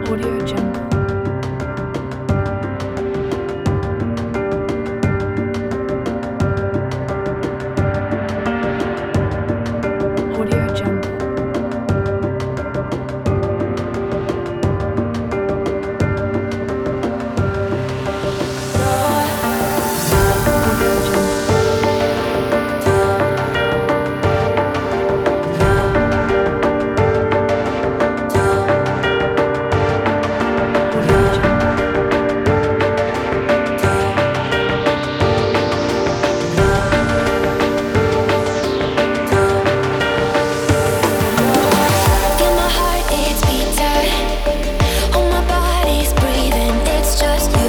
Audio Jungle. Audio Jungle. Audio Jungle. Audio Jungle. Feel my heart, it's beating. All my body's breathing. It's just you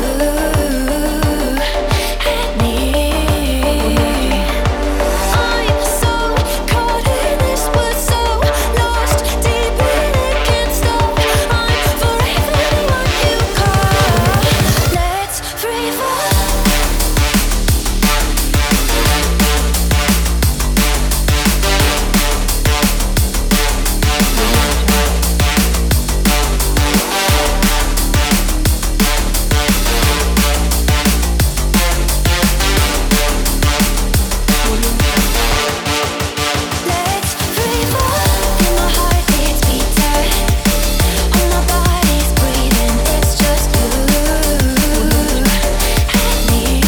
and me. I'm so caught in this wood, so lost deep in it, can't stop. I'm forever the one you call. Let's free fall. Let's free fall. Feel my heart, it's beating. All my body's breathing. It's just you and me.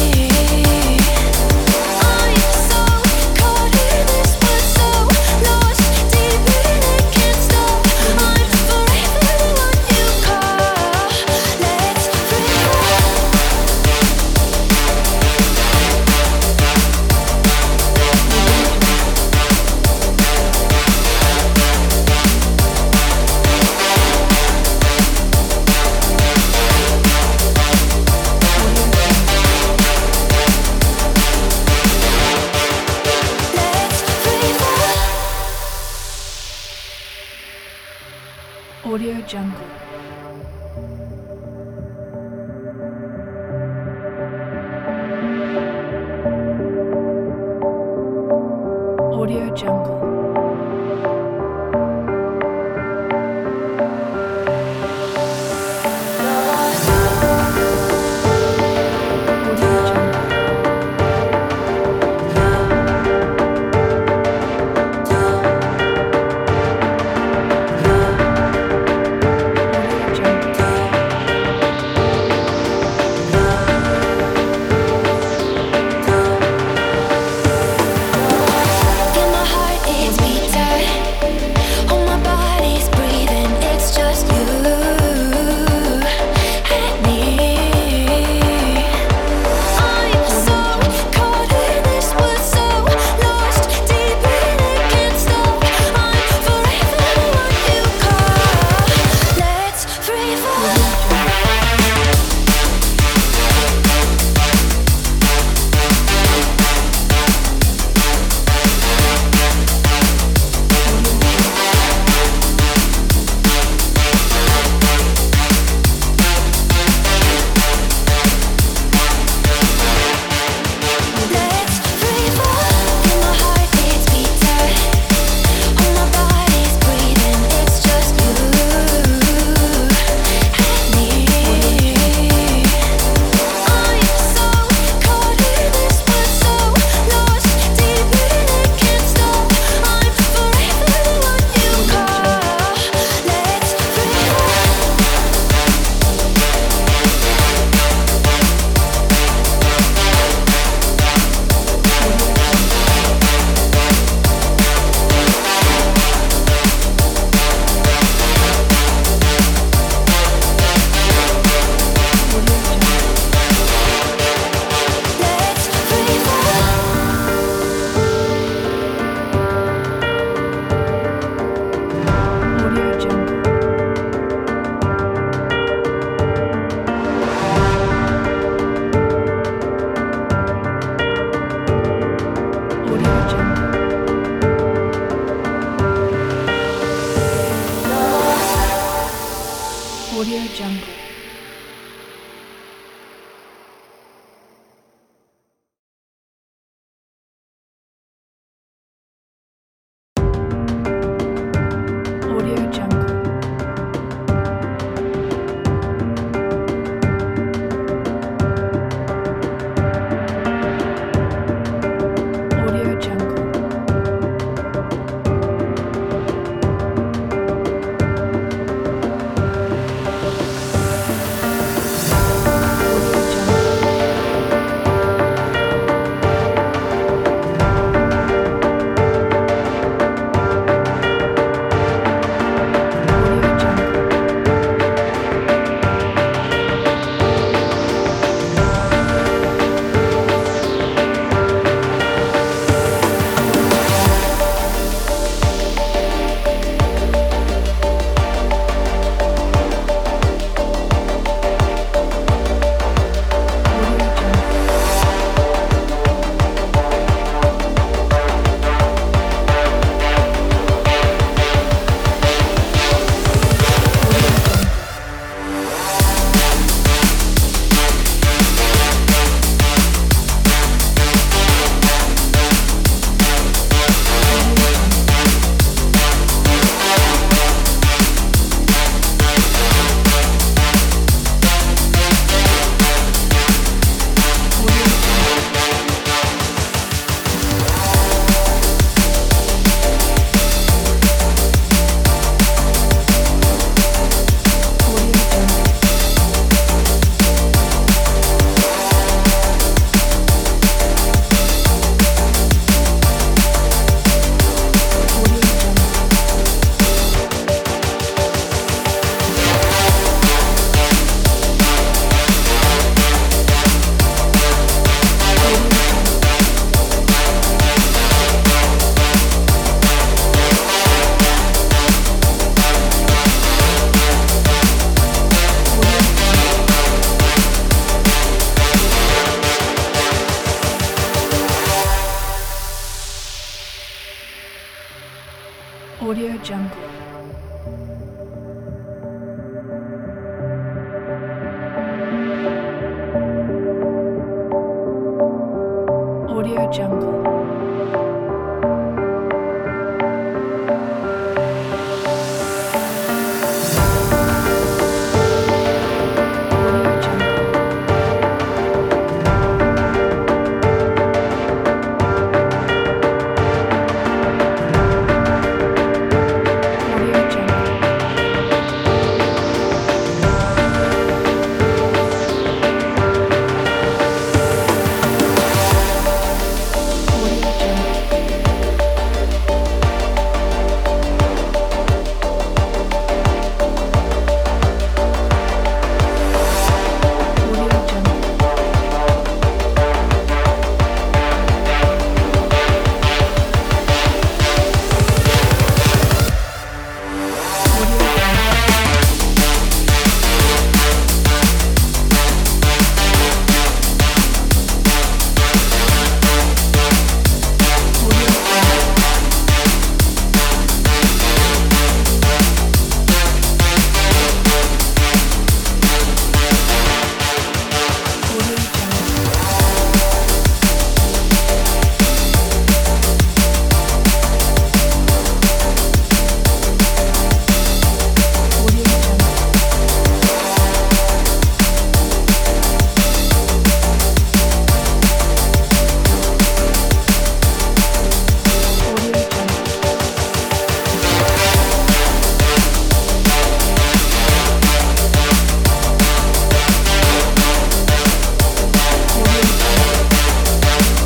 I'm so caught in this wood, so lost deep in it, can't stop. I'm forever the one you call. Let's free fall. Let's free fall. Audio Jungle. Audio Jungle. Audio Jungle. Audio Jungle. Feel my heart, it's beating. All my body's breathing. It's just you and me. I'm so caught in this wood, so lost deep in it, can't stop. I'm forever the one you call. Let's free fall. Let's free fall. Feel my heart, it's beating. All my body's breathing. It's just you and me. I'm so caught in this wood, so lost deep in it, can't stop. I'm forever the one you call. Let's free fall. Let's free fall. Audio Jungle. Audio Jungle. Audio Jungle. Audio Jungle. Jungle. Audio Jungle. Audio Jungle. Audio Jungle. Audio Jungle. Audio Jungle. Audio Jungle. Audio Jungle. Audio Jungle. Audio Jungle. Audio Jungle. Audio Jungle.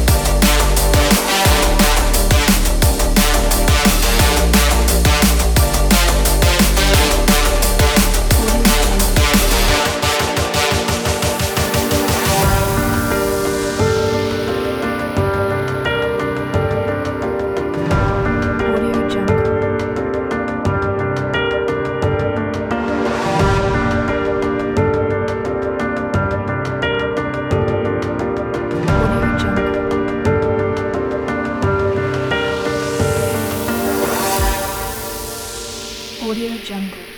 Audio Jungle. Audio Jungle. Audio Jungle. Audio Jungle.